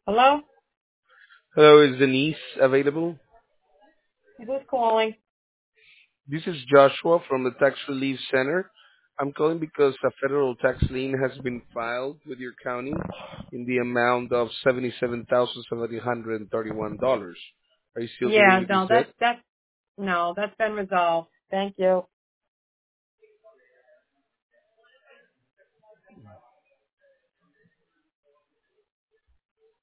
Hello? Hello, is Denise available? Who's calling? This is Joshua from the Tax Relief Center. I'm calling because a federal tax lien has been filed with your county in the amount of $77,731. Are you still dealing Yeah, with this no, debt? no, that's been resolved. Thank you.